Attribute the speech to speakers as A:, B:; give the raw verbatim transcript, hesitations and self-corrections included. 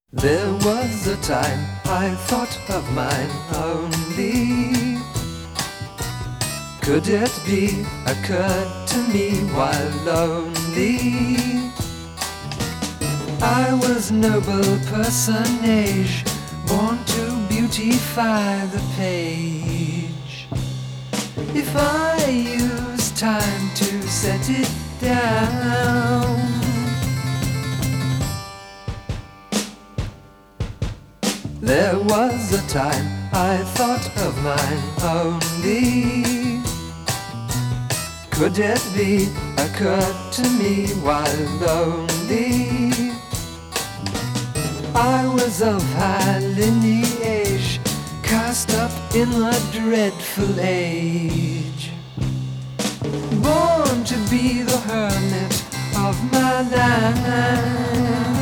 A: There was a time I thought of mine only. Could it be occurred to me while lonely? I was noble personage, born to beautify the page. If I use time to set it down, there was a time I thought of mine only. Could it be occurred to me while lonely? I was of high lineage, cast up in a dreadful age, born to be the hermit of my life.